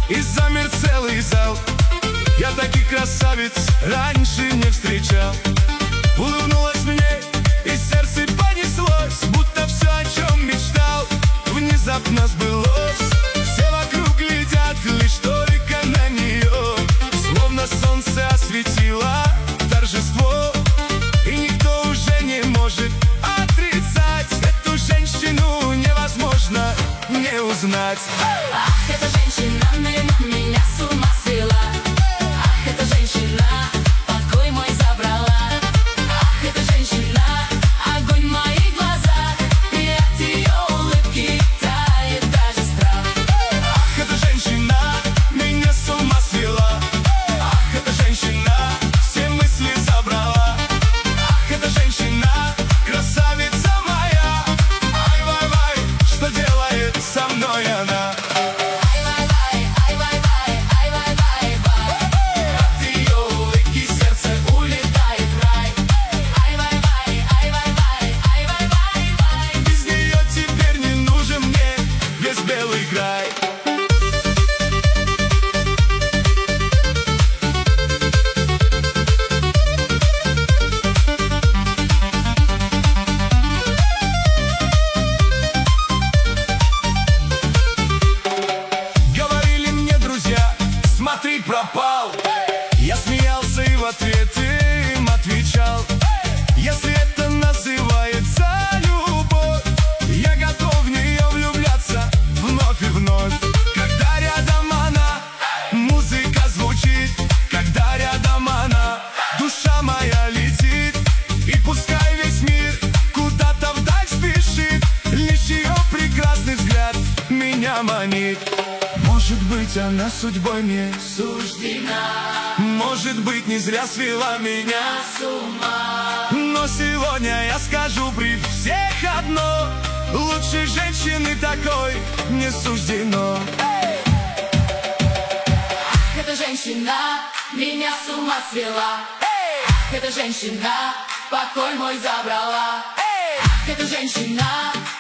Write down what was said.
и замер целый зал. Я таких красавиц раньше не встречал. Улыбнулась мне, и сердце понеслось, будто все, о чем мечтал, внезапно сбылось. Все вокруг глядят лишь только на нее, словно солнце осветило торжество. И никто уже не может отрицать, эту женщину невозможно не узнать. Ах, эта женщина меня с ума свела. Ах, эта женщина покой мой забрала. Ах, эта женщина огонь в моих глазах, и от ее улыбки тает даже страх. Ах, эта женщина меня с ума свела. Ах, эта женщина все мысли забрала. Ах, эта женщина красавица моя. Ай-вай-вай, что делает со мной она? Белый край. Говорили мне друзья: смотри, пропал. Я смеялся и в ответ им отвечал: если это называется любовь, я готов в нее влюбляться вновь и вновь. Когда рядом она, музыка звучит. Когда рядом она, душа моя летит. И пускай весь мир куда-то вдаль спешит, лишь ее прекрасный взгляд меня манит. Может быть, она судьбой мне суждена, может быть, не зря свела меня С ума. но сегодня я скажу при всех одно: лучшей женщины такой не суждено. Ах, эта женщина меня с ума свела. Ах, эта женщина покой мой забрала. Ах, эта женщина